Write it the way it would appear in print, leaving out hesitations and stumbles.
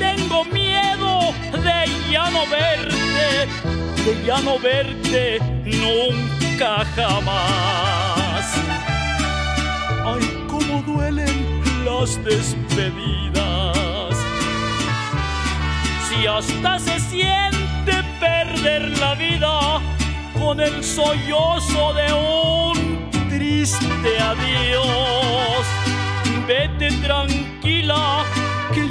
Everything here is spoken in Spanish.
tengo miedo de ya no verte nunca jamás. Ay, cómo duelen las despedidas, si hasta se siente perder la vida con el sollozo de un triste adiós. Vete tranquila,